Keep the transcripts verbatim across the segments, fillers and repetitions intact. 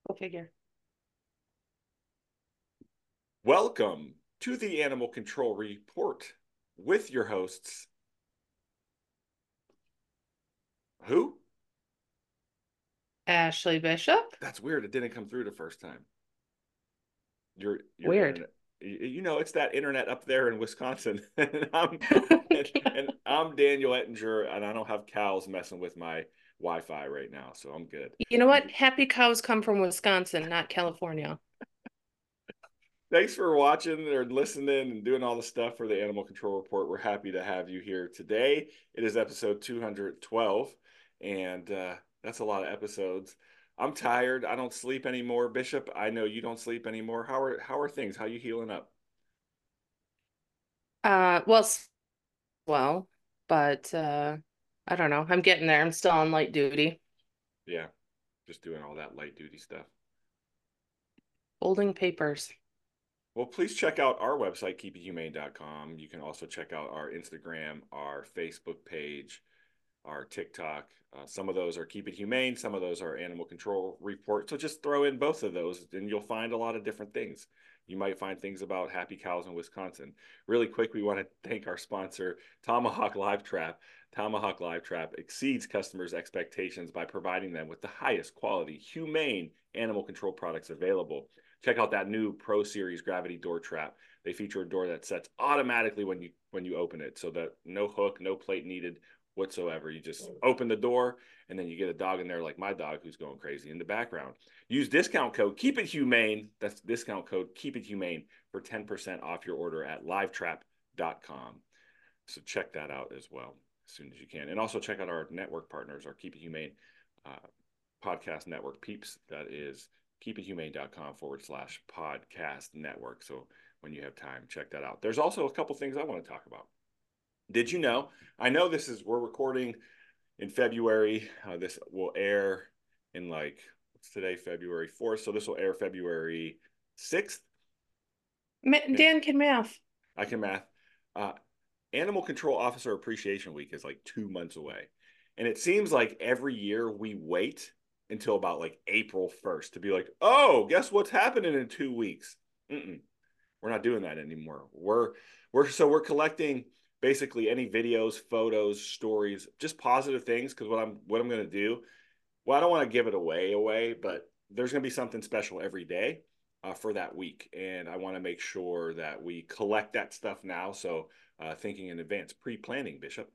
Go figure. Welcome to the Animal Control Report with your hosts. Who? Ashley Bishop. That's weird. It didn't come through the first time. Your your Weird. internet. You know, it's that internet up there in Wisconsin. and I'm and, and I'm Daniel Ettinger, and I don't have cows messing with my Wi-Fi right now, so I'm good. You know what? Happy cows come from Wisconsin, not California. Thanks for watching or listening and doing all the stuff for the Animal Control Report. We're happy to have you here today. It is episode two hundred twelve, and uh, that's a lot of episodes. I'm tired. I don't sleep anymore. Bishop, I know you don't sleep anymore. How are how are things? How you healing up? Uh, well, s- well, but uh, I don't know. I'm getting there. I'm still on light duty, Yeah, just doing all that light duty stuff. folding papers. Well, please check out our website, keep it humane dot com. You can also check out our Instagram, our Facebook page, our TikTok. Uh, some of those are Keep It Humane, some of those are Animal Control Report. So just throw in both of those, and you'll find a lot of different things. You might find things about happy cows in Wisconsin. Really quick, we want to thank our sponsor, Tomahawk Live Trap. Tomahawk Live Trap exceeds customers' expectations by providing them with the highest quality, humane animal control products available. Check out that new Pro Series Gravity Door Trap. They feature a door that sets automatically when you when you open it, so that no hook, no plate needed whatsoever. You just open the door and then you get a dog in there like my dog who's going crazy in the background. Use discount code Keep It Humane. That's discount code Keep It Humane for ten percent off your order at live trap dot com. So check that out as well as soon as you can. And also check out our network partners, our Keep It Humane uh, podcast network peeps. That is keep it humane dot com forward slash podcast network. So when you have time, check that out. There's also a couple things I want to talk about. Did you know? I know this is, we're recording in February. Uh, this will air in like, what's today, February fourth. So this will air February sixth. Ma- And Dan can math. I can math. Uh, Animal Control Officer Appreciation Week is like two months away. And it seems like every year we wait until about like April first to be like, oh, guess what's happening in two weeks? Mm-mm. We're not doing that anymore. We're we're so we're collecting basically any videos, photos, stories, just positive things. Because what I'm what I'm going to do, well, I don't want to give it away away, but there's going to be something special every day uh, for that week, and I want to make sure that we collect that stuff now. So uh, thinking in advance, pre-planning, Bishop.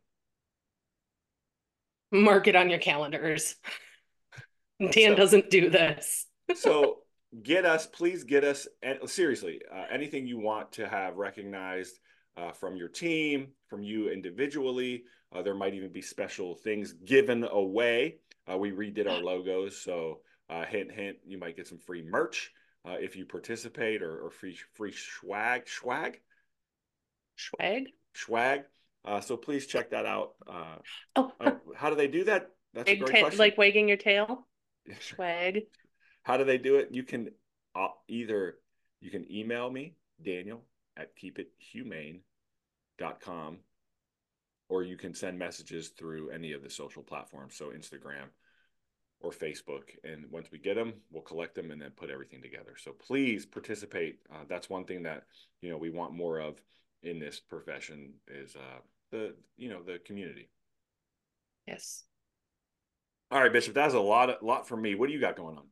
Mark it on your calendars. Dan So doesn't do this. so get us, please get us, and seriously, uh, anything you want to have recognized uh, from your team, from you individually. Uh, there might even be special things given away. Uh, we redid our logos, so uh, hint, hint, you might get some free merch uh, if you participate, or, or free free swag, swag, Swag. swag. Uh, so please check that out. Uh, Oh, uh, how do they do that? That's a wag great ta- question. like wagging your tail. Swag. How do they do it? You can uh, either you can email me, Daniel at keep it humane dot com, or you can send messages through any of the social platforms, so Instagram or Facebook. And once we get them, we'll collect them and then put everything together. So please participate. Uh, that's one thing that you know we want more of in this profession is uh, the you know the community. Yes. All right, Bishop, that's a lot, a lot for me. What do you got going on?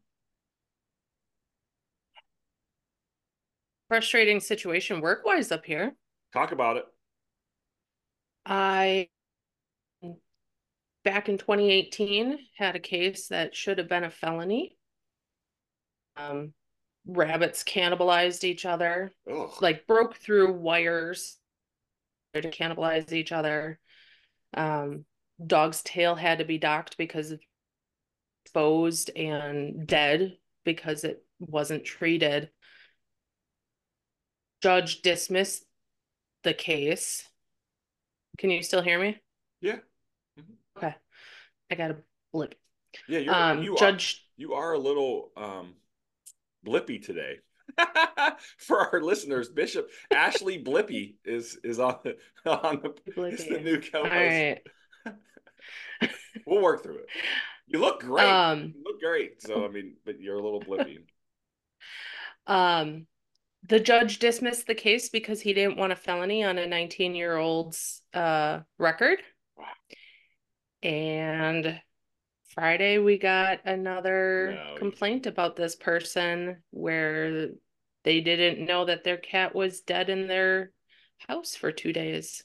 Frustrating situation work-wise up here. Talk about it. I back in twenty eighteen had a case that should have been a felony. Um, rabbits cannibalized each other, Ugh. like broke through wires to cannibalize each other. Um, dog's tail had to be docked because it's exposed and dead because it wasn't treated. Judge dismissed the case. Can you still hear me? Yeah. Mhm. Okay, I got a blip. Yeah, you're Um, you are judge you are a little um blippy today. For our listeners, Bishop Ashley Blippy is is on the on the is the blippy. new All co-host. right. We'll work through it. You look great. Um, You look great. So I mean, but you're a little blippy. um, the judge dismissed the case because he didn't want a felony on a nineteen year old's uh record. Wow. And Friday we got another No, you complaint about this person where they didn't know that their cat was dead in their house for two days.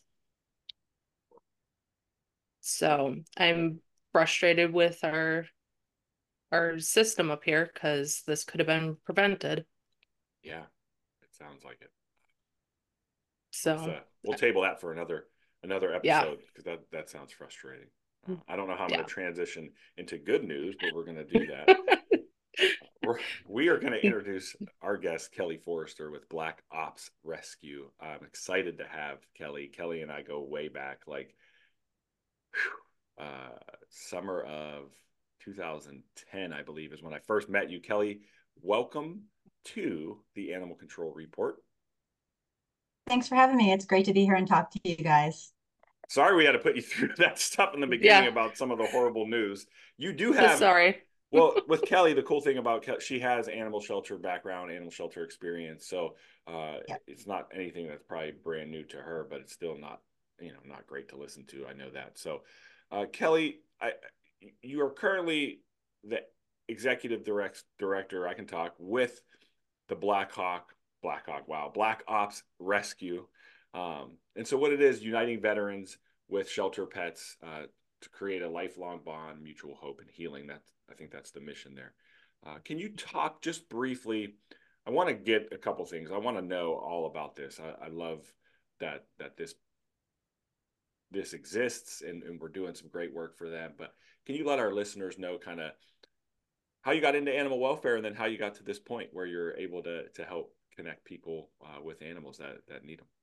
So I'm frustrated with our our system up here because this could have been prevented. yeah, it sounds like it. Let's So uh, we'll table that for another another yeah. episode because that that sounds frustrating. Uh, I don't know how I'm going Yeah. to transition into good news, but we're going to do that. We're, we are going to introduce our guest, Kelly Forrester, with Black Ops Rescue. I'm excited to have Kelly. Kelly and I go way back, like whew, uh, summer of two thousand ten, I believe, is when I first met you. Kelly, welcome to the Animal Control Report. Thanks for having me. It's great to be here and talk to you guys. Sorry we had to put you through that stuff in the beginning Yeah. about some of the horrible news. You do So have sorry. well, with Kelly, the cool thing about Kelly, she has animal shelter background, animal shelter experience. So uh, Yep. it's not anything that's probably brand new to her, but it's still not, you know, not great to listen to. I know that. So, uh, Kelly, I, you are currently the executive direct director. I can talk with the Black Hawk, Black Hawk, wow, Black Ops Rescue. Um, and so, what it is, uniting veterans with shelter pets uh, to create a lifelong bond, mutual hope, and healing. That I think that's the mission there. Uh, can you talk just briefly? I want to get a couple things. I want to know all about this. I, I love that that this this exists and, and we're doing some great work for them. But can you let our listeners know kind of how you got into animal welfare and then how you got to this point where you're able to to help connect people uh, with animals that that need them?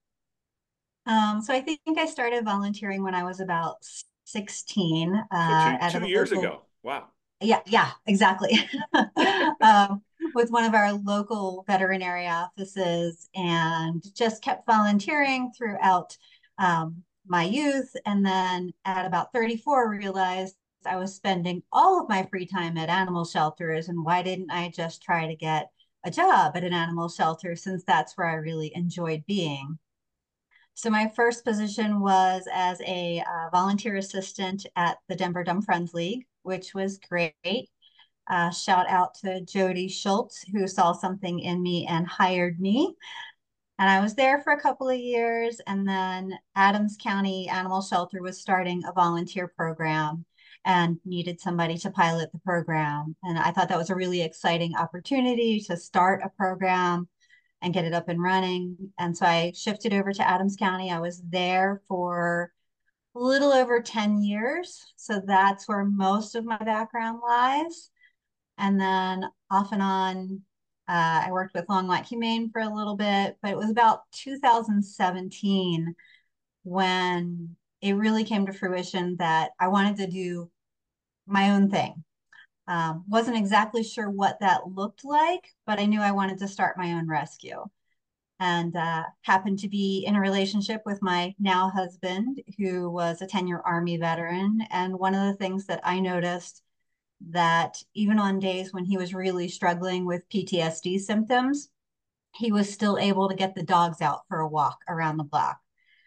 Um, so I think I started volunteering when I was about sixteen uh, So two at two a years local, ago. Wow. yeah, yeah, exactly. um, with one of our local veterinary offices and just kept volunteering throughout um, my youth. And then at about thirty-four, realized I was spending all of my free time at animal shelters. And why didn't I just try to get a job at an animal shelter since that's where I really enjoyed being? So my first position was as a uh, volunteer assistant at the Denver Dumb Friends League, which was great. Uh, shout out to Jody Schultz, who saw something in me and hired me. And I was there for a couple of years. And then Adams County Animal Shelter was starting a volunteer program and needed somebody to pilot the program. And I thought that was a really exciting opportunity to start a program and get it up and running. And so I shifted over to Adams County. I was there for a little over ten years. So that's where most of my background lies. And then off and on, uh, I worked with Longmont Humane for a little bit, but it was about two thousand seventeen when it really came to fruition that I wanted to do my own thing. Um, wasn't exactly sure what that looked like, but I knew I wanted to start my own rescue and uh, happened to be in a relationship with my now husband, who was a ten year Army veteran. And one of the things that I noticed that even on days when he was really struggling with P T S D symptoms, he was still able to get the dogs out for a walk around the block.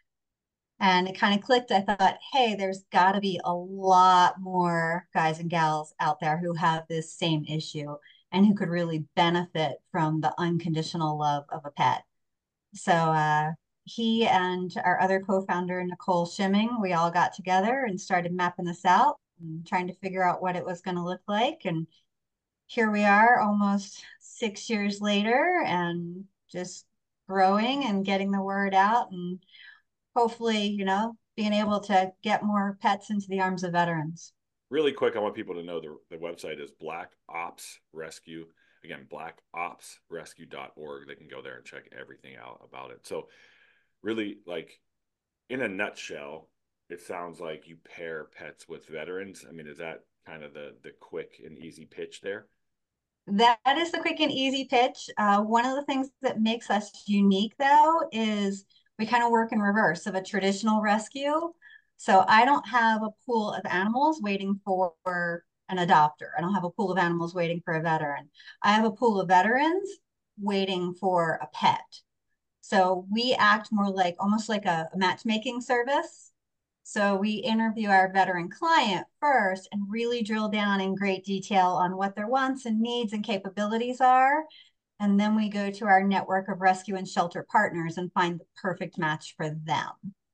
And it kind of clicked. I thought, hey, there's got to be a lot more guys and gals out there who have this same issue and who could really benefit from the unconditional love of a pet. So uh, he and our other co-founder, Nicole Shimming, we all got together and started mapping this out and trying to figure out what it was going to look like. And here we are almost six years later and just growing and getting the word out and hopefully, you know, being able to get more pets into the arms of veterans. Really quick, I want people to know the, the website is Black Ops Rescue. Again, black ops rescue dot org. They can go there and check everything out about it. So really, like, in a nutshell, it sounds like you pair pets with veterans. I mean, is that kind of the the quick and easy pitch there? That is the quick and easy pitch. Uh, one of the things that makes us unique, though, is we kind of work in reverse of a traditional rescue. So I don't have a pool of animals waiting for an adopter. I don't have a pool of animals waiting for a veteran. I have a pool of veterans waiting for a pet. So we act more like almost like a, a matchmaking service. So we interview our veteran client first and really drill down in great detail on what their wants and needs and capabilities are. And then we go to our network of rescue and shelter partners and find the perfect match for them.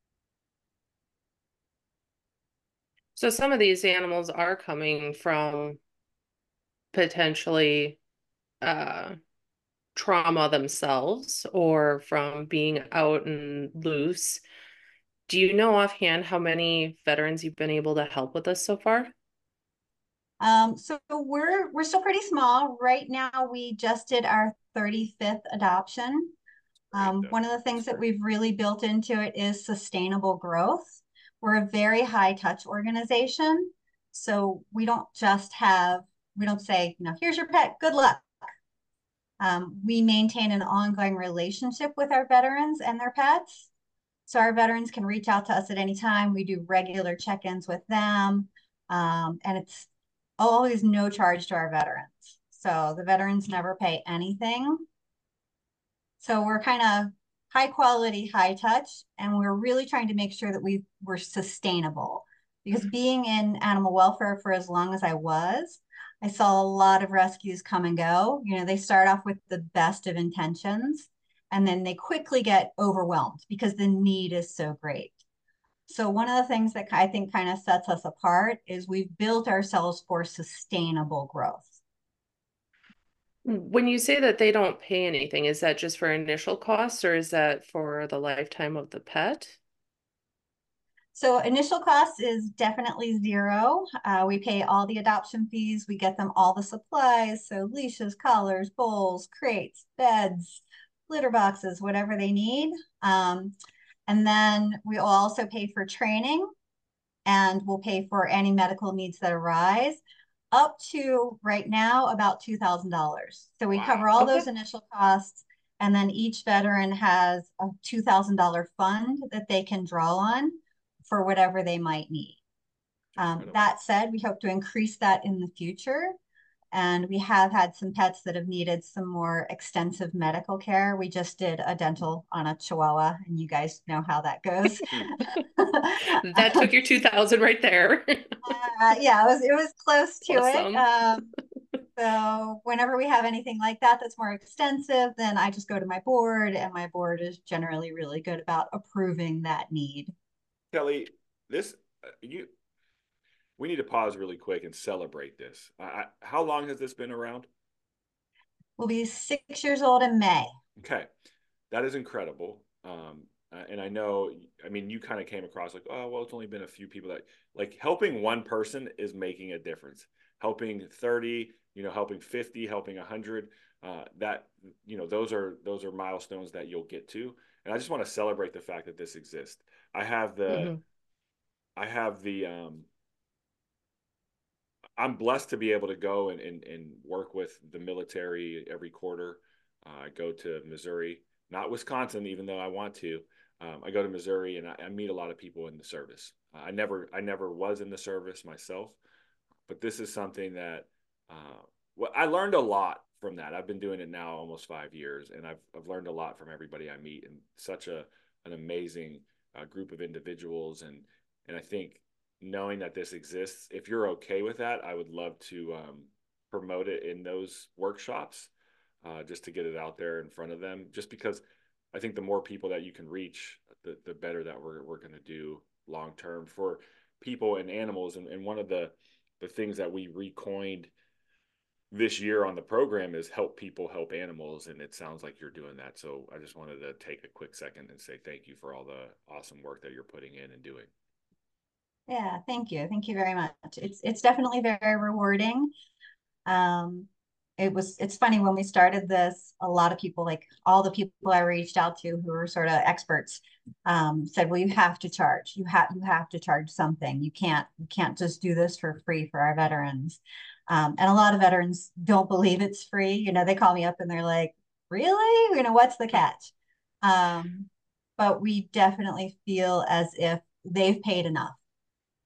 So some of these animals are coming from potentially uh, trauma themselves or from being out and loose. Do you know offhand how many veterans you've been able to help with this so far? Um, so we're we're still pretty small. Right now, we just did our thirty-fifth adoption. Um, one of the things that we've really built into it is sustainable growth. We're a very high touch organization. So we don't just have, we don't say, you know, here's your pet, good luck. Um, we maintain an ongoing relationship with our veterans and their pets. So our veterans can reach out to us at any time. We do regular check-ins with them. Um, and it's always no charge to our veterans. So the veterans never pay anything. So we're kind of high quality, high touch, and we're really trying to make sure that we were sustainable. Because being in animal welfare for as long as I was, I saw a lot of rescues come and go. You know, they start off with the best of intentions, and then they quickly get overwhelmed because the need is so great. So one of the things that I think kind of sets us apart is we've built ourselves for sustainable growth. When you say that they don't pay anything, is that just for initial costs or is that for the lifetime of the pet? So initial cost is definitely zero. Uh, we pay all the adoption fees. We get them all the supplies. So leashes, collars, bowls, crates, beds, litter boxes, whatever they need. Um, and then we also pay for training, and we'll pay for any medical needs that arise up to right now about two thousand dollars. So we Wow. cover all Okay. those initial costs, and then each veteran has a two thousand dollars fund that they can draw on for whatever they might need. Um, that said, we hope to increase that in the future. And we have had some pets that have needed some more extensive medical care. We just did a dental on a Chihuahua, and you guys know how that goes. That took your two thousand right there. uh, yeah, it was it was close to Awesome. it. Um, so whenever we have anything like that that's more extensive, then I just go to my board, and my board is generally really good about approving that need. Kelly, this uh, you we need to pause really quick and celebrate this. I, how long has this been around? We'll be six years old in May. Okay, that is incredible. Um, uh, and I know, I mean, you kind of came across like, oh, well, it's only been a few people that like helping one person is making a difference. Helping thirty, you know, helping fifty, helping one hundred. Uh, that you know, those are those are milestones that you'll get to. And I just want to celebrate the fact that this exists. I have the, Mm-hmm. I have the, um, I'm blessed to be able to go and, and, and work with the military every quarter. Uh, I go to Missouri, not Wisconsin, even though I want to. Um, I go to Missouri and I, I meet a lot of people in the service. Uh, I never, I never was in the service myself, but this is something that uh, well, I learned a lot from that. I've been doing it now almost five years, and I've I've learned a lot from everybody I meet, and such a an amazing uh, group of individuals, and and I think knowing that this exists, if you're okay with that, I would love to um, promote it in those workshops, uh, just to get it out there in front of them. Just because I think the more people that you can reach, the the better that we're we're going to do long term for people and animals. And, and one of the the things that we recoined this year on the program is help people help animals, and it sounds like you're doing that. So I just wanted to take a quick second and say thank you for all the awesome work that you're putting in and doing. Yeah, thank you. Thank you very much. It's it's definitely very rewarding. Um, it was it's funny when we started this, a lot of people, like all the people I reached out to who were sort of experts, um, said, well, you have to charge. You have you have to charge something. You can't you can't just do this for free for our veterans. Um, and a lot of veterans don't believe it's free. You know, they call me up and they're like, really? You know, what's the catch? Um, but we definitely feel as if they've paid enough.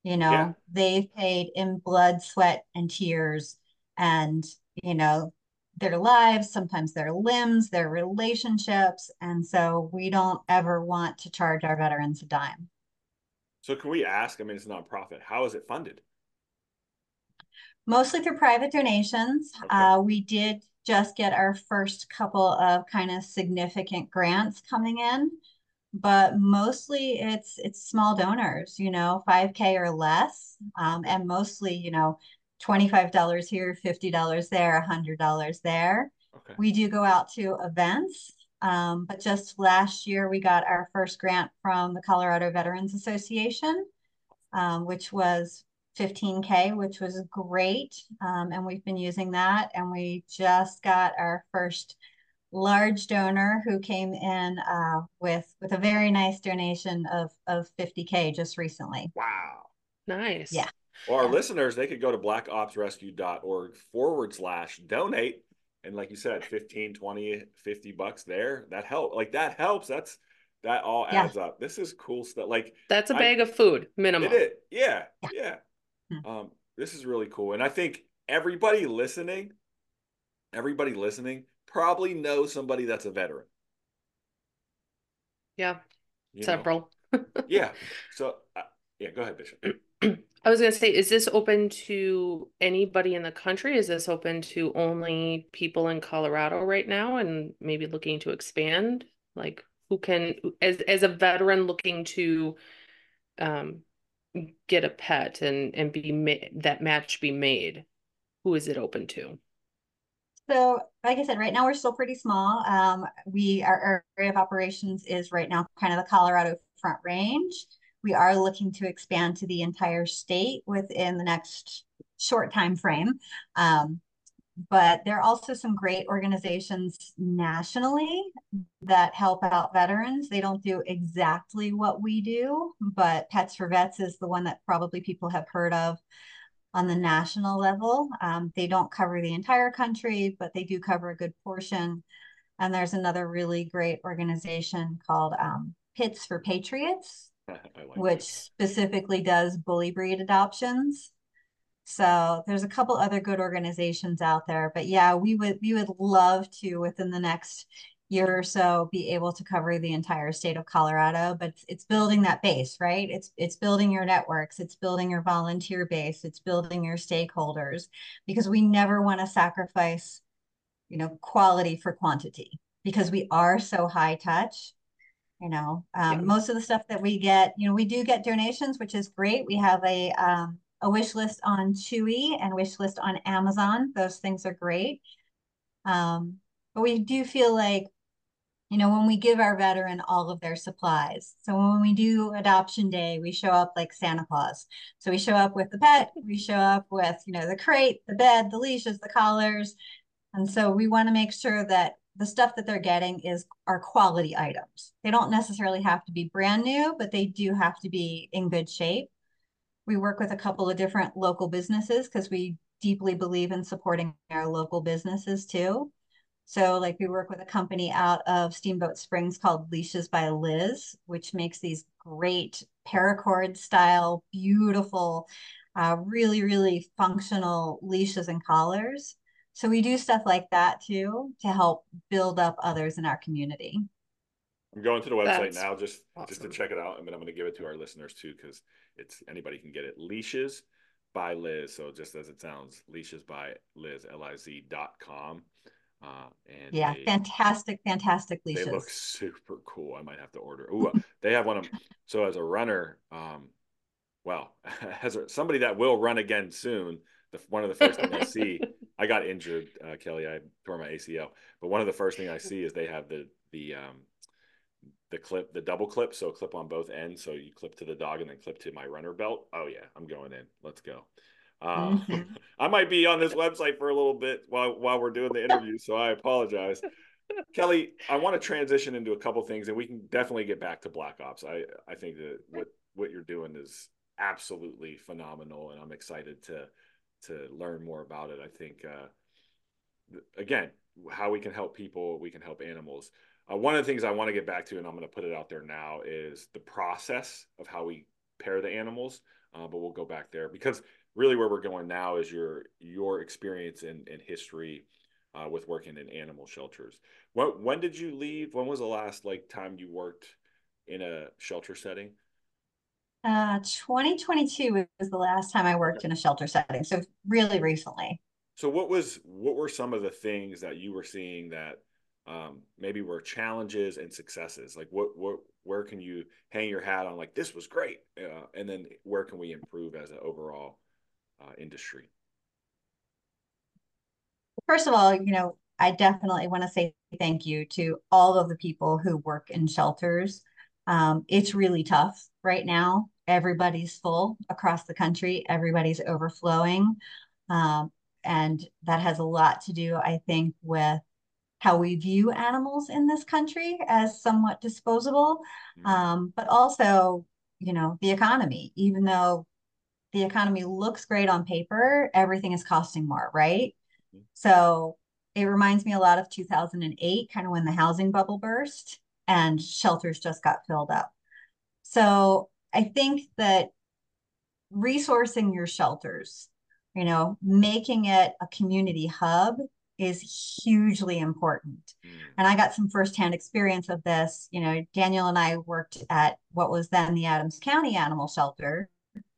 You Yeah. know, they've paid in blood, sweat, and tears, and, you know, their lives, sometimes their limbs, their relationships. And so we don't ever want to charge our veterans a dime. So can we ask, I mean, it's a nonprofit, how is it funded? Mostly through private donations. Okay. Uh, we did just get our first couple of kind of significant grants coming in, but mostly it's it's small donors, you know, five K or less, um, Okay. and mostly, you know, twenty-five dollars here, fifty dollars there, one hundred dollars there. Okay. We do go out to events, um, but just last year we got our first grant from the Colorado Veterans Association, um, which was fifteen K, which was great. Um, and we've been using that. And we just got our first large donor who came in uh, with with a very nice donation of of fifty K just recently. Wow. Yeah, Nice. Well, our yeah, listeners, they could go to blackopsrescue.org forward slash donate. And like you said, fifteen, twenty, fifty bucks there. That help. Like that helps. That's that all yeah. adds up. This is cool stuff. Like That's a I bag of food, it minimum. is. Yeah. Yeah. Yeah. Hmm. Um, this is really cool. And I think everybody listening, everybody listening probably knows somebody that's a veteran, Yeah, you know? several. Yeah. So uh, yeah, go ahead, Bishop. I was gonna say, is this open to anybody in the country? Is this open to only people in Colorado right now and maybe looking to expand? Like who can, as as a veteran looking to um get a pet and and be ma- that match be made, who is it open to? So, like I said, right now we're still pretty small. Um, we our area of operations is right now kind of the Colorado Front Range. We are looking to expand to the entire state within the next short time frame. Um, but there are also some great organizations nationally that help out veterans. They don't do exactly what we do, but Pets for Vets is the one that probably people have heard of on the national level. Um, they don't cover the entire country, but they do cover a good portion. And there's another really great organization called um, Pits for Patriots, I like which this. specifically does bully breed adoptions. So there's a couple other good organizations out there, but yeah, we would we would love to within the next year or so be able to cover the entire state of Colorado, but it's, it's building that base, right? It's it's building your networks, it's building your volunteer base, it's building your stakeholders, because we never want to sacrifice, you know, quality for quantity because we are so high touch. You know, Yeah. um, most of the stuff that we get, you know, we do get donations, which is great. We have a um, a wish list on Chewy and wish list on Amazon. Those things are great. Um, but we do feel like, you know, when we give our veteran all of their supplies. So when we do adoption day, we show up like Santa Claus. So we show up with the pet, we show up with, you know, the crate, the bed, the leashes, the collars. And so we want to make sure that the stuff that they're getting is are quality items. They don't necessarily have to be brand new, but they do have to be in good shape. We work with a couple of different local businesses because we deeply believe in supporting our local businesses too. So, like, we work with a company out of Steamboat Springs called Leashes by Liz, which makes these great paracord style, beautiful, uh, really, really functional leashes and collars. So, we do stuff like that too to help build up others in our community. I'm going to the website That's now just just to awesome. check it out, and then I'm going to give it to our listeners too because it's anybody can get it. Leashes by Liz. So just as it sounds, leashes by Liz, L I Z dot com. Uh, and Yeah, they fantastic, fantastic they look leashes. super cool. I might have to order. Ooh, they have one of them. So as a runner, um, well, as a, somebody that will run again soon, the, one of the first thing I see, I got injured, uh, Kelly. I tore my A C L, but one of the first thing I see is they have the the um, the clip, the double clip, so clip on both ends. So you clip to the dog and then clip to my runner belt. Oh yeah, I'm going in. Let's go. Uh, Mm-hmm. I might be on this website for a little bit while while we're doing the interview, so I apologize. Kelly, I want to transition into a couple things, and we can definitely get back to Black Ops. I I think that what what you're doing is absolutely phenomenal, and I'm excited to to learn more about it. I think uh, again, how we can help people, we can help animals. Uh, one of the things I want to get back to, and I'm going to put it out there now, is the process of how we pair the animals. uh, but we'll go back there because really where we're going now is your your experience and, and history uh, with working in animal shelters. When when did you leave? When was the last like time you worked in a shelter setting? Uh, twenty twenty-two was the last time I worked in a shelter setting, so really recently. So what was what were some of the things that you were seeing that um, maybe were challenges and successes? Like what what where can you hang your hat on? Like this was great, uh, and then where can we improve as an overall uh, industry? First of all, you know, I definitely want to say thank you to all of the people who work in shelters. Um, it's really tough right now. Everybody's full across the country, everybody's overflowing. Um, and that has a lot to do, I think, with how we view animals in this country as somewhat disposable, Mm-hmm. um, but also, you know, the economy. Even though the economy looks great on paper, everything is costing more, right? So it reminds me a lot of two thousand eight, kind of when the housing bubble burst and shelters just got filled up. So I think that resourcing your shelters, you know, making it a community hub is hugely important. Mm-hmm. And I got some firsthand experience of this. You know, Daniel and I worked at what was then the Adams County Animal Shelter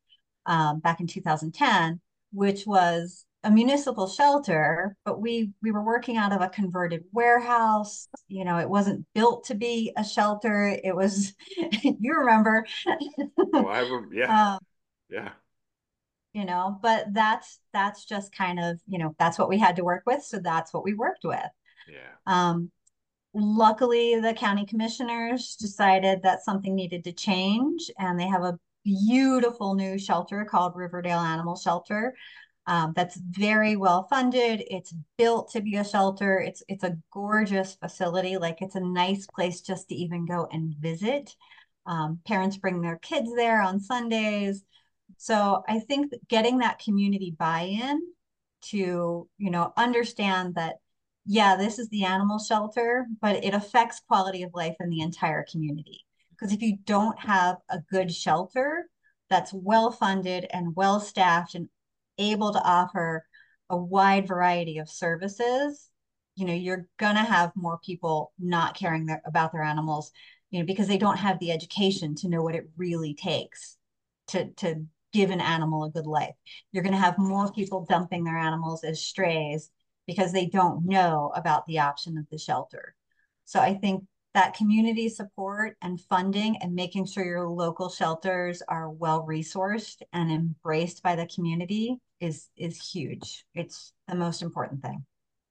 um, back in two thousand ten, which was a municipal shelter, but we we were working out of a converted warehouse. You know, it wasn't built to be a shelter. It was, you remember, Oh, I remember. Yeah, um, yeah, you know, but that's that's just kind of, you know, that's what we had to work with. So that's what we worked with. yeah. Um, Luckily, the county commissioners decided that something needed to change, and they have a beautiful new shelter called Riverdale Animal Shelter. Um, that's very well funded. It's built to be a shelter. It's it's a gorgeous facility. Like it's a nice place just to even go and visit. Um, parents bring their kids there on Sundays. So I think that getting that community buy-in to, you know, understand that, yeah, this is the animal shelter, but it affects quality of life in the entire community. Because if you don't have a good shelter that's well funded and well staffed and able to offer a wide variety of services, you know, you're gonna have more people not caring their, about their animals, you know, because they don't have the education to know what it really takes to to give an animal a good life. You're going to have more people dumping their animals as strays because they don't know about the option of the shelter. So I think that community support and funding and making sure your local shelters are well resourced and embraced by the community is is huge. It's the most important thing.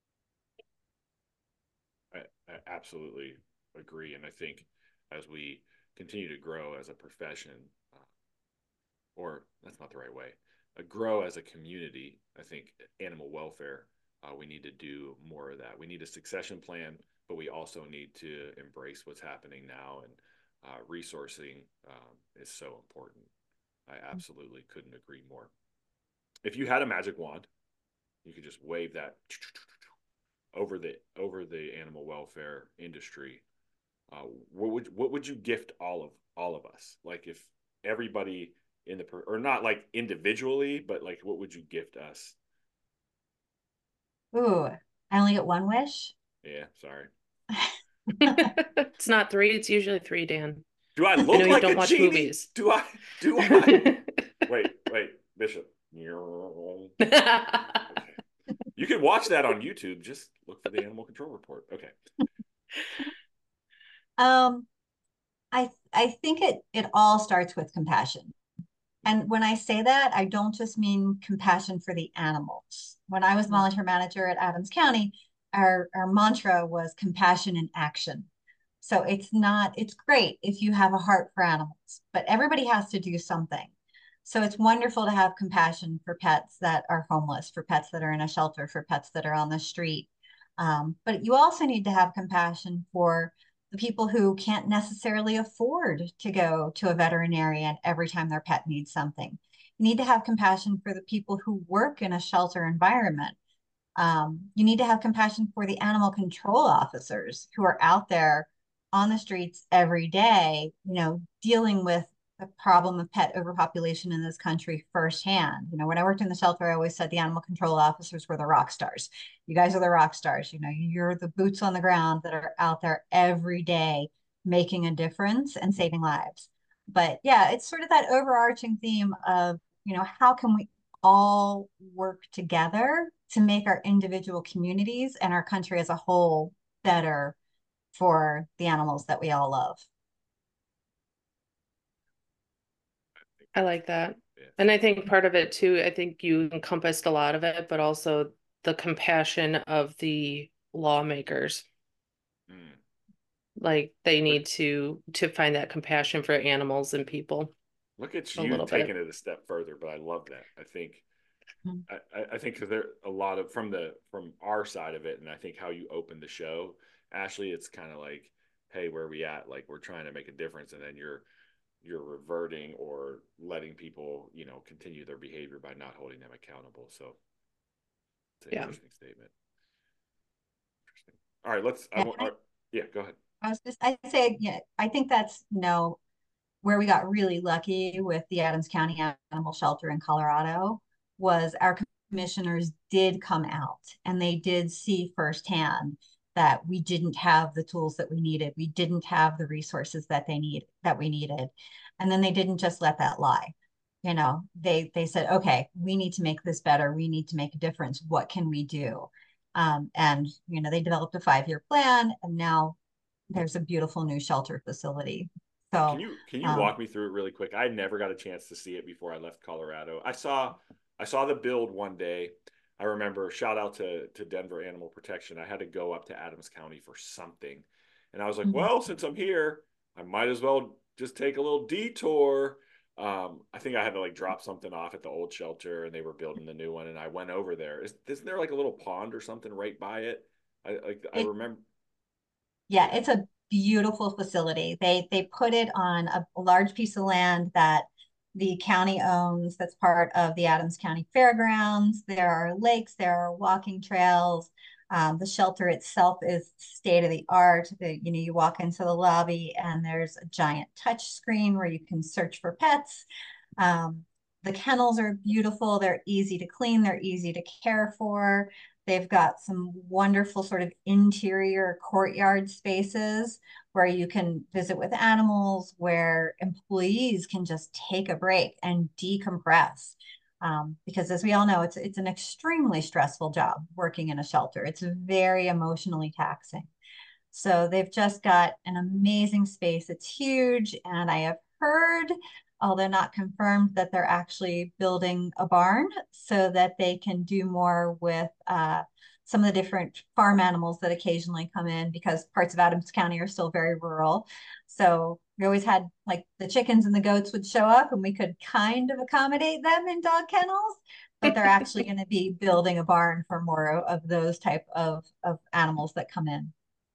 I, I absolutely agree, and I think as we continue to grow as a profession, uh, or that's not the right way, uh, grow as a community, I think animal welfare, uh, we need to do more of that. We need a succession plan, but we also need to embrace what's happening now, and uh, resourcing um, is so important. I absolutely couldn't agree more. If you had a magic wand, you could just wave that over the over the animal welfare industry. Uh, what would what would you gift all of all of us? Like if everybody in the per, or not like individually, but like what would you gift us? Ooh, I only get one wish. Yeah, sorry. It's not three, it's usually three, Dan. Do I I know look you like don't a watch genie? movies. Do I? Do I? Wait, wait, Bishop. Okay. You can watch that on YouTube. Just look for the Animal Control Report. Okay. Um, I I think it it all starts with compassion. And when I say that, I don't just mean compassion for the animals. When I was volunteer manager at Adams County, our, our mantra was compassion in action. So it's not, it's great if you have a heart for animals, but everybody has to do something. So it's wonderful to have compassion for pets that are homeless, for pets that are in a shelter, for pets that are on the street. Um, but you also need to have compassion for the people who can't necessarily afford to go to a veterinarian every time their pet needs something. You need to have compassion for the people who work in a shelter environment. Um, you need to have compassion for the animal control officers who are out there on the streets every day, you know, dealing with the problem of pet overpopulation in this country firsthand. You know, when I worked in the shelter, I always said the animal control officers were the rock stars. You guys are the rock stars. You know, you're the boots on the ground that are out there every day making a difference and saving lives. But yeah, it's sort of that overarching theme of, you know, how can we all work together to make our individual communities and our country as a whole better for the animals that we all love. I like that. And I think part of it too, I think you encompassed a lot of it, but also the compassion of the lawmakers. Mm. Like they need to to find that compassion for animals and people. Look at A you little taking bit. it a step further, but I love that. I think Mhm. I, I think because there a lot of from the from our side of it, and I think how you opened the show, Ashley, it's kind of like, hey, where are we at? Like we're trying to make a difference, and then you're you're reverting or letting people, you know, continue their behavior by not holding them accountable. So it's an Yeah. interesting statement. Interesting. All right, let's. I Yeah, want. I, Yeah, go ahead. I was just, I say, yeah, I think that's, you know, where we got really lucky with the Adams County Animal Shelter in Colorado was our commissioners did come out and they did see firsthand that we didn't have the tools that we needed. We didn't have the resources that they need that we needed. And then they didn't just let that lie. You know, they they said, okay, we need to make this better. We need to make a difference. What can we do? Um, and you know, they developed a five-year plan, and now there's a beautiful new shelter facility. Can So you can you um, walk me through it really quick? I never got a chance to see it before I left Colorado. I saw I saw the build one day. I remember, shout out to to Denver Animal Protection. I had to go up to Adams County for something. And I was like, mhm. well, since I'm here, I might as well just take a little detour. Um, I think I had to like drop something off at the old shelter and they were building the new one and I went over there. Is isn't there like a little pond or something right by it? I like I It, remember. yeah, Yeah. it's a beautiful facility. They they put it on a, a large piece of land that the county owns. That's part of the Adams County Fairgrounds. There are lakes, there are walking trails. Um, the shelter itself is state of the art. The, you know, you walk into the lobby and there's a giant touch screen where you can search for pets. Um, the kennels are beautiful. They're easy to clean. They're easy to care for. They've got some wonderful sort of interior courtyard spaces where you can visit with animals, where employees can just take a break and decompress. Um, because as we all know, it's it's an extremely stressful job working in a shelter. It's very emotionally taxing. So they've just got an amazing space. It's huge. And I have heard, although not confirmed, that they're actually building a barn so that they can do more with uh, some of the different farm animals that occasionally come in because parts of Adams County are still very rural. So we always had like the chickens and the goats would show up and we could kind of accommodate them in dog kennels, but they're actually going to be building a barn for more of those type of, of animals that come in.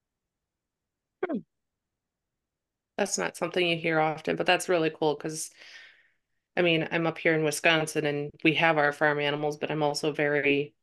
That's not something you hear often, but that's really cool because I mean, I'm up here in Wisconsin and we have our farm animals, but I'm also very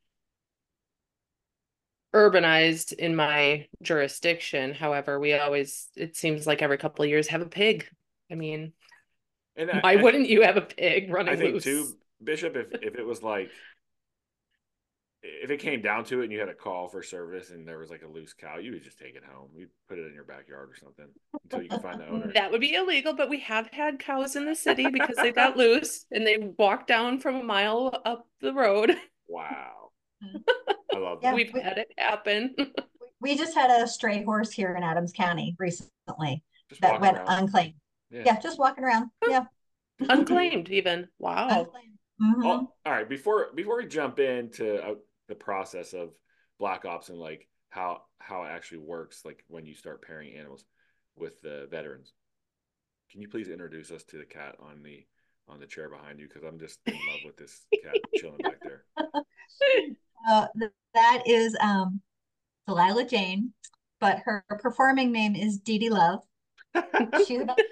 urbanized in my jurisdiction. However, we always, it seems like every couple of years, have a pig. I mean, And I, why I wouldn't you have a pig I running think loose? too, Bishop, if if it was like if it came down to it and you had a call for service and there was like a loose cow, you would just take it home. You'd put it in your backyard or something until you could find the owner. That would be illegal, but we have had cows in the city because they got loose and they walked down from a mile up the road. Wow. I love Yeah, that. We've we, had it happen. we just had a stray horse here in Adams County recently Just that walking went around. unclaimed. Yeah. Yeah, just walking around. Yeah, Good to you. Unclaimed, even. Wow. unclaimed. Hmm. Oh, all right. Before before we jump into uh, the process of Black Ops and like how how it actually works, like when you start pairing animals with the veterans, can you please introduce us to the cat on the on the chair behind you? Because I'm just in love with this cat chilling back there. Uh, th- that is um, Delilah Jane, but her performing name is Dee Dee Love. She's about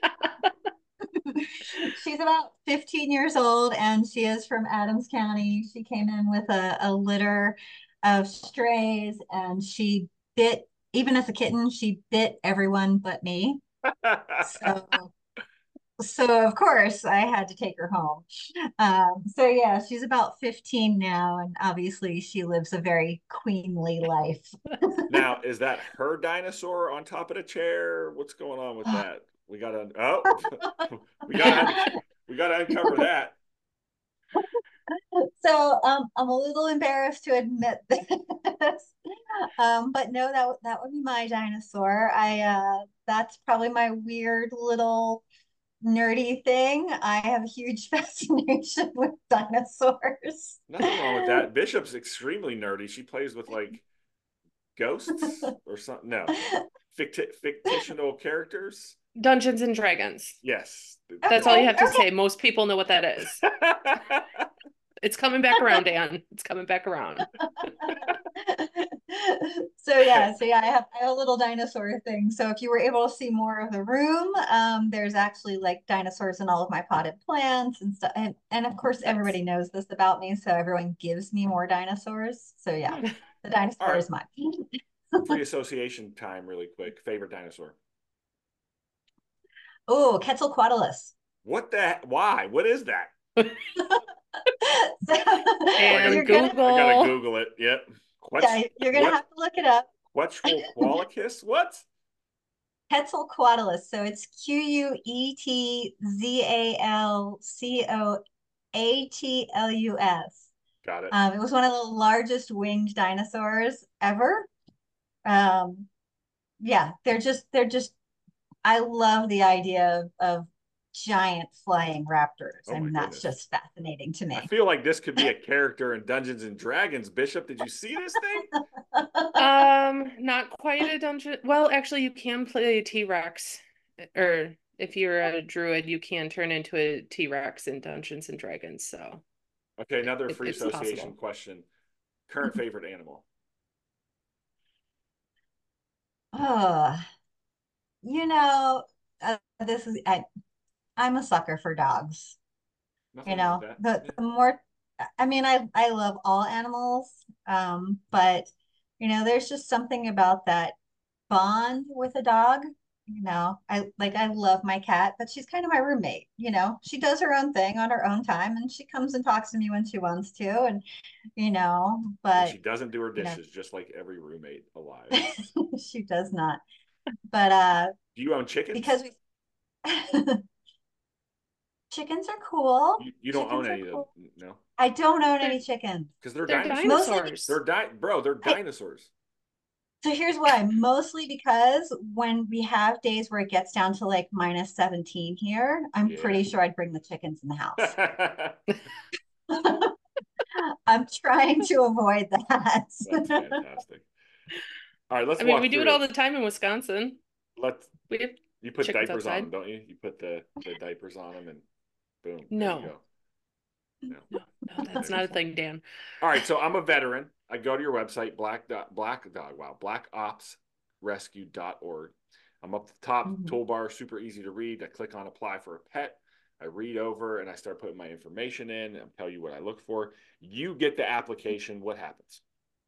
she's about fifteen years old and she is from Adams County. She came in with a, a litter of strays and she bit, even as a kitten, she bit everyone but me. So so of course I had to take her home. Um, so yeah, she's about fifteen now, and obviously she lives a very queenly life. Now, is that her dinosaur on top of the chair? What's going on with that? We gotta oh, we gotta we gotta uncover that. So um, I'm a little embarrassed to admit this, um, but no, that that would be my dinosaur. I uh, That's probably my weird little nerdy thing. I have a huge fascination with dinosaurs. Nothing wrong with that. Bishop's extremely nerdy. She plays with like ghosts or something. No, Ficti- fictional characters. Dungeons and Dragons. Yes. That's all you Okay, have to okay. say. Most people know what that is. It's coming back around, Dan. It's coming back around. So yeah, so yeah, I have, I have a little dinosaur thing. So if you were able to see more of the room, um, there's actually like dinosaurs in all of my potted plants and stuff. And, and of course, Nice. everybody knows this about me, so everyone gives me more dinosaurs. So yeah, the All dinosaur right. is mine. Free association time, really quick. Favorite dinosaur. Oh, Quetzalcoatlus. What the? Why? What is that? So I gotta, And you're gonna, I gotta Google. Google it. Yep. yeah, Quetch, you're gonna what? have to look it up. Quetzalcoatlus? What? Quetzalcoatlus. So it's Q U E T Z A L C O A T L U S. Got it. Um, it was one of the largest winged dinosaurs ever. Um, yeah, they're just they're just I love the idea of, of giant flying raptors. Oh I my mean, that's goodness. just fascinating to I me. feel like this could be a character in Dungeons and Dragons. Bishop, did you see this thing? Um, not quite a dungeon. Well, actually, you can play a T-Rex, or if you're a druid, you can turn into a T-Rex in Dungeons and Dragons. So Okay, another it, free it's association possible. question. Current favorite animal? Oh, you know, uh, this is I, I'm a sucker for dogs. You Nothing wrong with know, that. the, Yeah. the more, I mean, I, I love all animals, um, but, you know, there's just something about that bond with a dog. You know, I like, I love my cat, but she's kind of my roommate. You know, she does her own thing on her own time and she comes and talks to me when she wants to. And, you know, And but, she doesn't do her you know, dishes, just like every roommate alive. she does not. But, uh, Do you own chickens? because we, chickens are cool. You, you don't own Chickens are any of them, cool. no? I don't own They're any chickens. Because they're they're dinosaurs. Mostly dinosaurs. They're di bro, they're I, dinosaurs. so here's why. Mostly because when we have days where it gets down to like minus seventeen here, I'm Yeah. pretty sure I'd bring the chickens in the house. That's I'm trying to avoid that. fantastic. All right, let's I mean, we walk do it through all it. the time in Wisconsin. Let's We have you put chickens diapers on outside. them, don't you? You put the the diapers on them and boom, there you No, go. No. no, no, that's Okay. not a thing, Dan. All right, so I'm a veteran. I go to your website, black dot, black dog, wow, black ops rescue dot org. I'm up the top Mhm. toolbar, super easy to read. I click on apply for a pet. I read over and I start putting my information in and tell you what I look for. You get the application. What happens?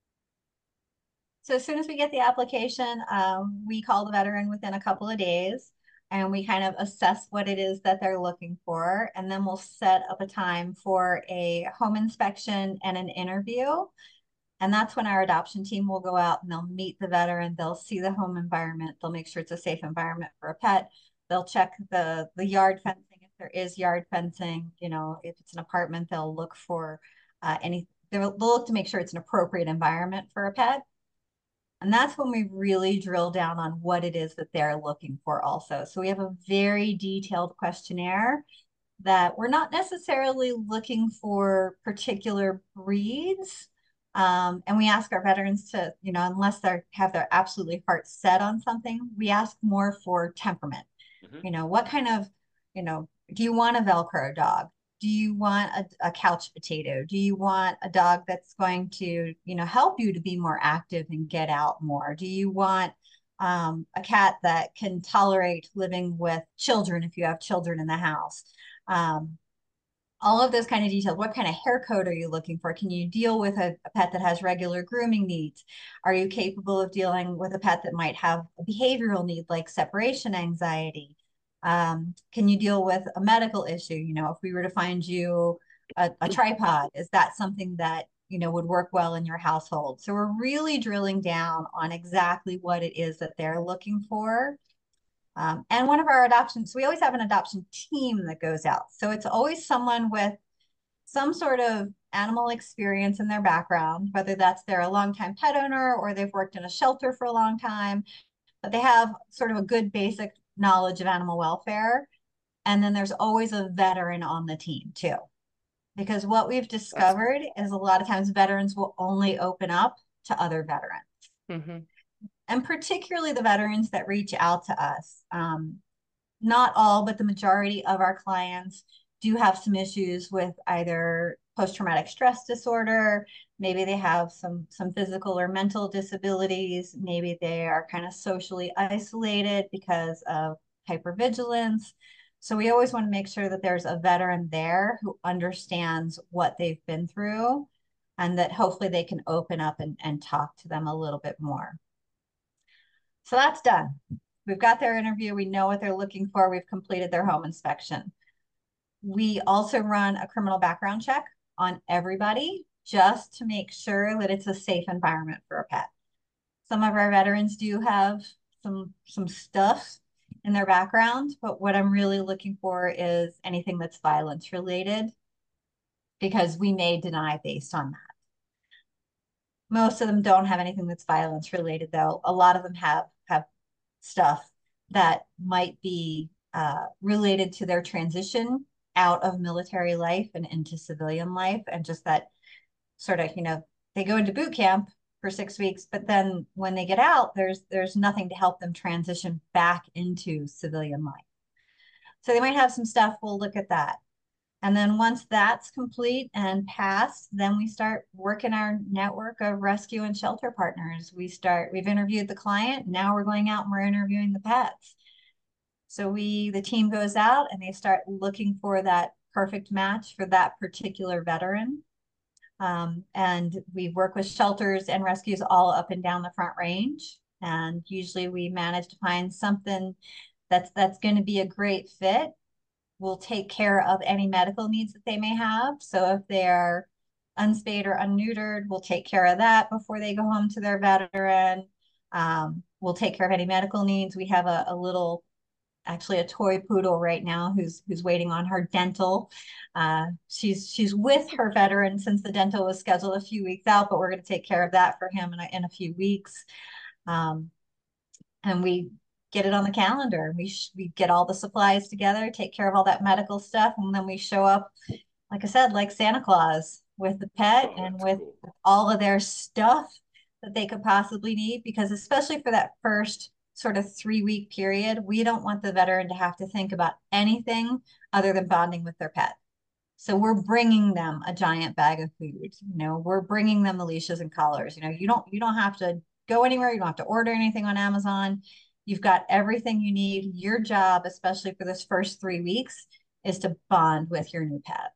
So as soon as we get the application, um, we call the veteran within a couple of days and we kind of assess what it is that they're looking for. And then we'll set up a time for a home inspection and an interview. And that's when our adoption team will go out and they'll meet the veteran. They'll see the home environment. They'll make sure it's a safe environment for a pet. They'll check the, the yard fencing if there is yard fencing. You know, if it's an apartment, they'll look for uh, any, they'll, they'll look to make sure it's an appropriate environment for a pet. And that's when we really drill down on what it is that they're looking for also. So we have a very detailed questionnaire that we're not necessarily looking for particular breeds. Um, and we ask our veterans to, you know, unless they have their absolutely heart set on something, we ask more for temperament. Mm-hmm. You know, what kind of, you know, do you want a Velcro dog? Do you want a, a couch potato? Do you want a dog that's going to, you know, help you to be more active and get out more? Do you want um, a cat that can tolerate living with children if you have children in the house? Um, all of those kind of details. What kind of hair coat are you looking for? Can you deal with a, a pet that has regular grooming needs? Are you capable of dealing with a pet that might have a behavioral need like separation anxiety? Um, can you deal with a medical issue? You know, if we were to find you a, a tripod, is that something that, you know, would work well in your household? So we're really drilling down on exactly what it is that they're looking for. Um, and one of our adoptions, we always have an adoption team that goes out. So it's always someone with some sort of animal experience in their background, whether that's they're a longtime pet owner or they've worked in a shelter for a long time, but they have sort of a good basic knowledge of animal welfare. And then there's always a veteran on the team too. Because what we've That's discovered is a lot of times veterans will only open up to other veterans. mm-hmm. And particularly the veterans that reach out to us. Um, not all, but the majority of our clients do have some issues with either post-traumatic stress disorder, maybe they have some some physical or mental disabilities, maybe they are kind of socially isolated because of hypervigilance. So we always want to make sure that there's a veteran there who understands what they've been through and that hopefully they can open up and, and talk to them a little bit more. So that's done. We've got their interview. We know what they're looking for. We've completed their home inspection. We also run a criminal background check on everybody just to make sure that it's a safe environment for a pet. Some of our veterans do have some, some stuff in their background, but what I'm really looking for is anything that's violence related because we may deny based on that. Most of them don't have anything that's violence related though. A lot of them have, have stuff that might be uh, related to their transition out of military life and into civilian life. And just that sort of, you know, they go into boot camp for six weeks, but then when they get out, there's there's nothing to help them transition back into civilian life. So they might have some stuff. We'll look at that. And then once that's complete and passed, then we start working our network of rescue and shelter partners. We start, we've interviewed the client. Now we're going out and we're interviewing the pets. So we, the team goes out and they start looking for that perfect match for that particular veteran. Um, and we work with shelters and rescues all up and down the Front Range. And usually we manage to find something that's, that's going to be a great fit. We'll take care of any medical needs that they may have. So if they're unspayed or unneutered, we'll take care of that before they go home to their veteran. Um, we'll take care of any medical needs. We have a, a little, actually a toy poodle right now who's who's waiting on her dental. Uh, she's she's with her veteran since the dental was scheduled a few weeks out, but we're going to take care of that for him in a, in a few weeks. Um, and we get it on the calendar. We we get all the supplies together, take care of all that medical stuff, and then we show up, like I said, like Santa Claus with the pet Oh, and that's with cool. all of their stuff that they could possibly need. Because especially for that first sort of three week period, we don't want the veteran to have to think about anything other than bonding with their pet. So we're bringing them a giant bag of food. You know, we're bringing them the leashes and collars. You know, you don't you don't have to go anywhere. You don't have to order anything on Amazon. You've got everything you need. Your job, especially for this first three weeks, is to bond with your new pet.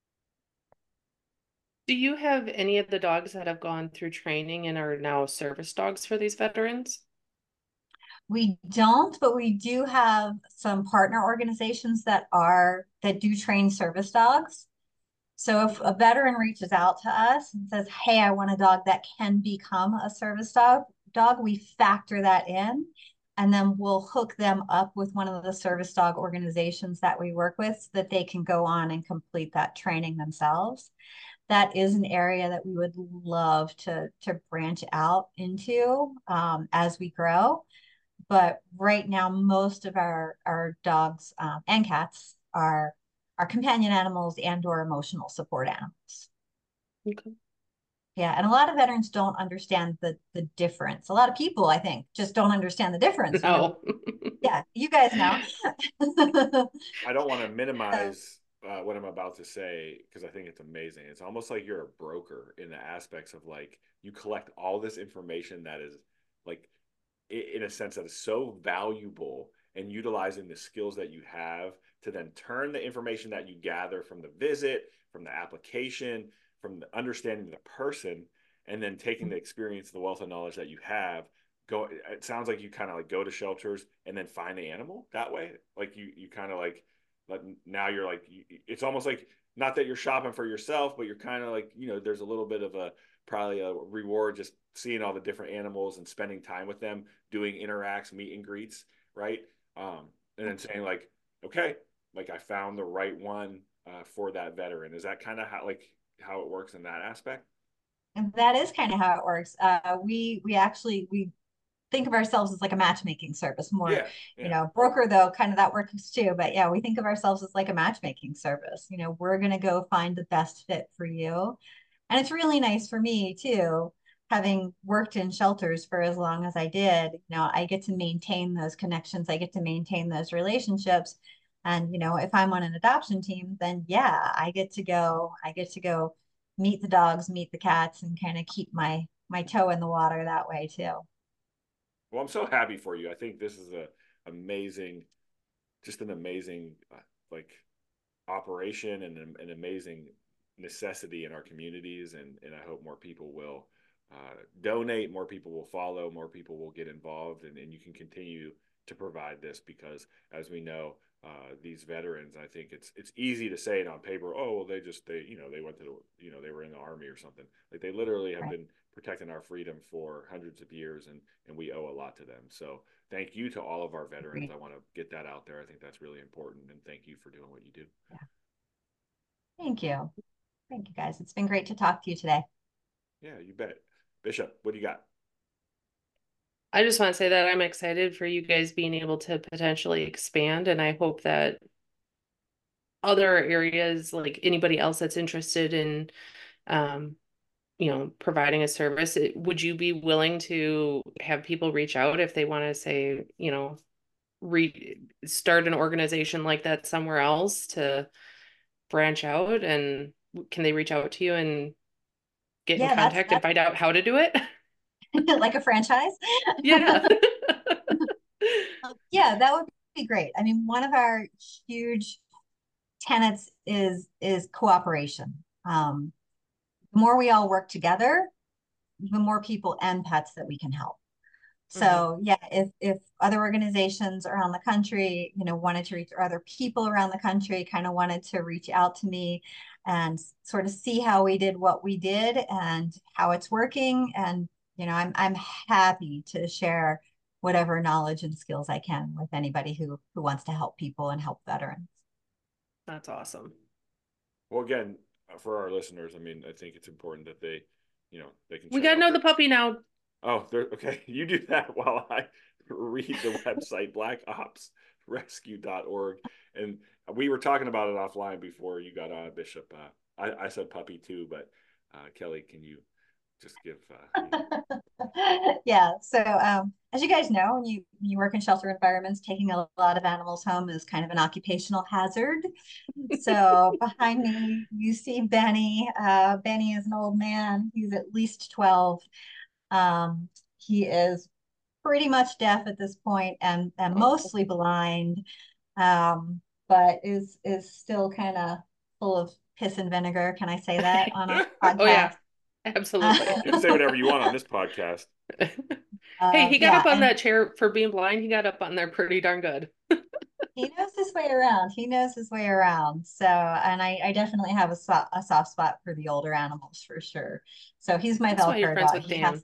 Do you have any of the dogs that have gone through training and are now service dogs for these veterans? We don't, but we do have some partner organizations that are that do train service dogs. So if a veteran reaches out to us and says, "Hey, I want a dog that can become a service dog," dog, we factor that in, and then we'll hook them up with one of the service dog organizations that we work with so that they can go on and complete that training themselves. That is an area that we would love to to branch out into um, as we grow. But right now, most of our our dogs um, and cats are are companion animals and or emotional support animals. Okay. Yeah, and a lot of veterans don't understand the the difference. A lot of people, I think, just don't understand the difference. You know, No. yeah, you guys know. I don't want to minimize uh, what I'm about to say because I think it's amazing. It's almost like you're a broker in the aspects of like you collect all this information that is like in a sense that is so valuable and utilizing the skills that you have to then turn the information that you gather from the visit, from the application, from the understanding the person, and then taking the experience, the wealth of knowledge that you have, go, it sounds like you kind of like go to shelters and then find the animal that way. Like you, you kind of like, but now you're like, it's almost like, not that you're shopping for yourself, but you're kind of like, you know, there's a little bit of a, probably a reward just seeing all the different animals and spending time with them, doing interacts, meet and greets, right? Um, and then saying like, okay, like I found the right one uh, for that veteran. Is that kind of how like how it works in that aspect? And that is kind of how it works. Uh, we we actually we think of ourselves as like a matchmaking service, more, Yeah, you yeah. know, broker though, kind of that works too. But yeah, we think of ourselves as like a matchmaking service. You know, we're gonna go find the best fit for you. And it's really nice for me too, having worked in shelters for as long as I did. You know, I get to maintain those connections, I get to maintain those relationships. And, you know, if I'm on an adoption team, then yeah, I get to go, I get to go meet the dogs, meet the cats, and kind of keep my my toe in the water that way too. Well, I'm so happy for you. I think this is a amazing, just an amazing uh, like operation and an, an amazing necessity in our communities, and and I hope more people will uh, donate, more people will follow, more people will get involved, and, and you can continue to provide this because, as we know, uh, these veterans, I think it's it's easy to say it on paper. Oh, well, they just they you know they went to the, you know they were in the army or something. Like they literally have Right. been protecting our freedom for hundreds of years, and and we owe a lot to them. So thank you to all of our veterans. Agreed. I want to get that out there. I think that's really important, and thank you for doing what you do. Yeah. Thank you. Thank you guys. It's been great to talk to you today. Yeah, you bet. Bishop, what do you got? I just want to say that I'm excited for you guys being able to potentially expand, and I hope that other areas, like anybody else that's interested in, um, you know, providing a service, it, would you be willing to have people reach out if they want to say, you know, re start an organization like that somewhere else to branch out? And can they reach out to you and get in Yeah, that's contact and that's find out how to do it? like a franchise. Yeah. Um, yeah, that would be great. I mean, one of our huge tenets is is cooperation. Um, the more we all work together, the more people and pets that we can help. hmm So yeah, if if other organizations around the country, you know, wanted to reach, or other people around the country kind of wanted to reach out to me and sort of see how we did what we did and how it's working. And, you know, I'm I'm happy to share whatever knowledge and skills I can with anybody who who wants to help people and help veterans. That's awesome. Well, again, uh, for our listeners, I mean, I think it's important that they, you know, they can We check got to out know the. the puppy now. Oh, they're okay. You do that while I read the website black ops rescue dot org. And we were talking about it offline before you got on, Bishop. Uh, I, I said puppy too, but uh, Kelly, can you just give, uh, you know, Yeah. So, um, as you guys know, when you when you work in shelter environments, taking a lot of animals home is kind of an occupational hazard. So behind me, you see Benny. Uh, Benny is an old man. He's at least twelve. Um, he is pretty much deaf at this point and, and Oh. mostly blind, um, but is is still kind of full of piss and vinegar. Can I say that on a Oh podcast? yeah, absolutely. you can say whatever you want on this podcast. Hey, Uh, he got yeah, up on and that chair for being blind. He got up on there pretty darn good. he knows his way around. He knows his way around. So, and I, I definitely have a, so- a soft spot for the older animals for sure. So he's my That's why you're Velcro friends dog. with He has. Dan.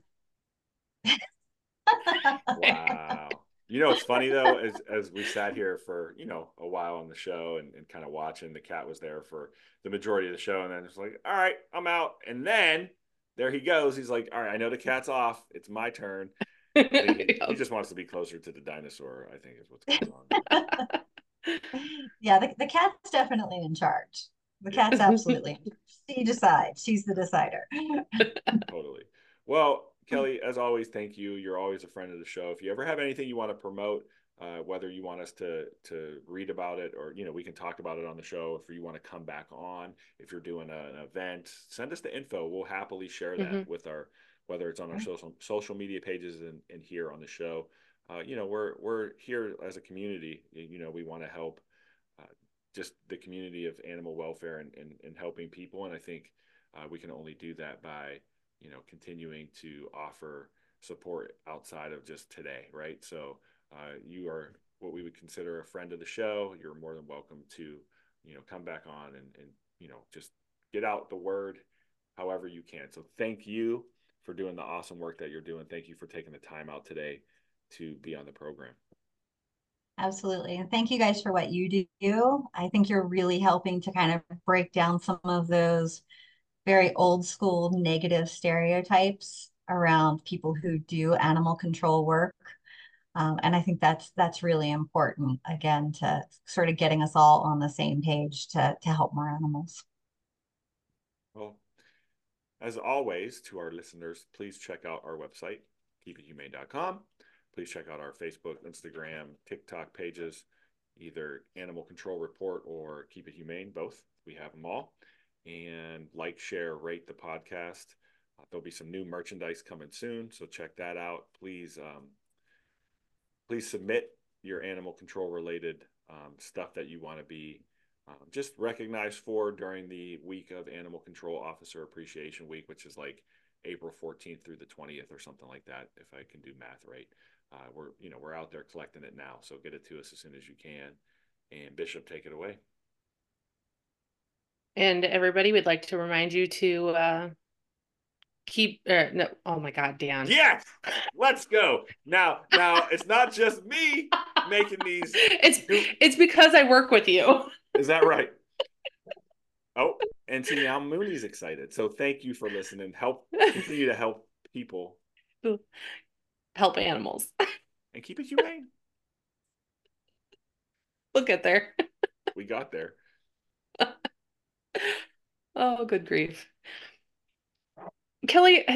Wow. You know, it's funny though, as as we sat here for, you know, a while on the show and, and kind of watching, the cat was there for the majority of the show. And then it's like, all right, I'm out. And then there he goes. He's like, all right, I know the cat's off. It's my turn. I think he, he Yep. just wants to be closer to the dinosaur, I think is what's going on. Yeah, the, the cat's definitely in charge. The Yeah, cat's absolutely in charge. She decides. She's the decider. totally. Well, Kelly, as always, thank you. You're always a friend of the show. If you ever have anything you want to promote, uh, whether you want us to to read about it or, you know, we can talk about it on the show. If you want to come back on, if you're doing a, an event, send us the info. We'll happily share that hmm with our, whether it's on our social social media pages and, and here on the show. Uh, you know, we're we're here as a community. You know, we want to help uh, just the community of animal welfare and, and, and helping people. And I think uh, we can only do that by, you know, continuing to offer support outside of just today, right? So uh, you are what we would consider a friend of the show. You're more than welcome to, you know, come back on and, and you know, just get out the word however you can. So thank you for doing the awesome work that you're doing. Thank you for taking the time out today to be on the program. Absolutely. And thank you guys for what you do. I think you're really helping to kind of break down some of those very old school negative stereotypes around people who do animal control work. Um, and I think that's that's really important, again, to sort of getting us all on the same page to, to help more animals. Well, as always, to our listeners, please check out our website, keep it humane dot com. Please check out our Facebook, Instagram, TikTok pages, either Animal Control Report or Keep It Humane, both. We have them all. And like, share, rate the podcast. Uh, there'll be some new merchandise coming soon, so check that out. Please, um, please submit your animal control related um, stuff that you want to be um, just recognized for during the week of Animal Control Officer Appreciation Week, which is like April fourteenth through the twentieth or something like that, if I can do math right. Uh, we're, you know, we're out there collecting it now, so get it to us as soon as you can. And Bishop, take it away. And everybody, would like to remind you to uh, keep, uh, no, oh my God, Dan. Yes, let's go. Now, now it's not just me making these. It's, it's because I work with you. Is that right? Oh, and see, now Mooney's excited. So thank you for listening. Help, continue to help people. Help animals. And keep it humane. We'll get there. We got there. Oh, good grief. Kelly,